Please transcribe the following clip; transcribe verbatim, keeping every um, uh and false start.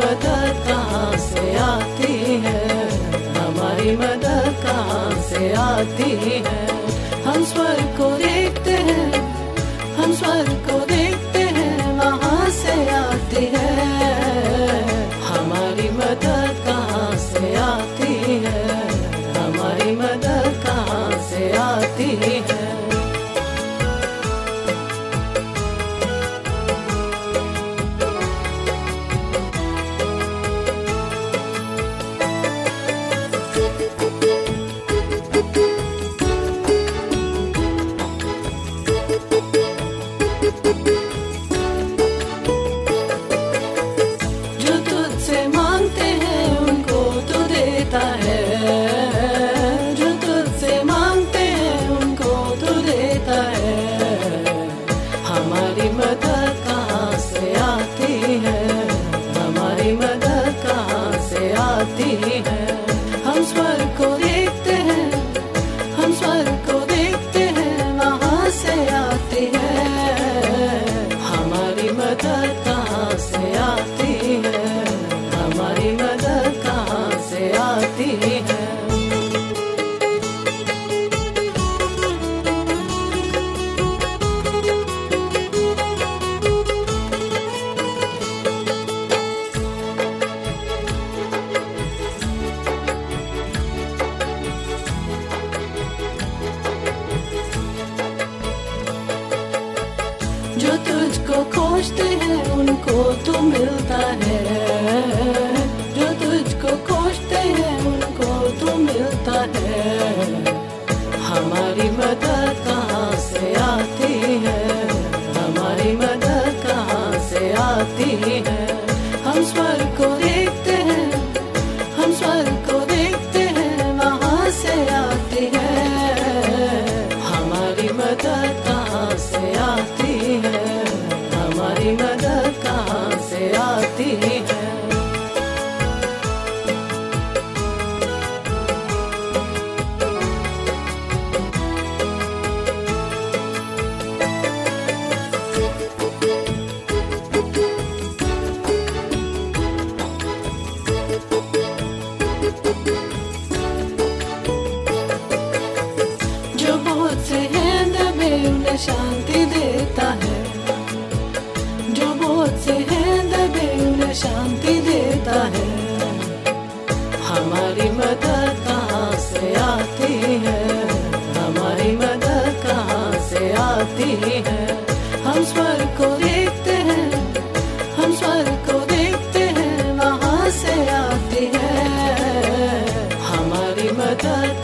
मदद कहाँ से आती है, हमारी मदद कहाँ से आती है। हम स्वर्ग को देखते हैं, हम स्वर्ग को देखते हैं, वहाँ से आती है। हमारी मदद कहाँ से आती है, हमारी मदद कहाँ से आती है। हम स्वर्ग को देखते हैं, हम स्वर्ग को देखते हैं, वहाँ से आती है। हमारी मदद कहाँ से आती है, हमारी मदद कहाँ से आती है। जो तुझको खोजते हैं उनको तू मिलता है, जो तुझको खोजते हैं उनको तू मिलता है। हमारी मदद कहाँ से आती है, हमारी मदद कहाँ से आती है। हम स्वर्ग को देखते हैं, हम स्वर्ग को देखते हैं, वहाँ से आती है। हमारी मदद कहाँ से आती है, हमारी मदद कहाँ से आती है। जो बहुत से हैं दबे उन्हें शांति देता है, जो बहुत से हैं दबे उन्हें शांति देता है। हमारी मदद कहाँ से आती है, हमारी मदद कहाँ से आती है। हम स्वर्ग को देखते हैं, हम स्वर्ग को देखते हैं, वहाँ से आती है। हमारी मदद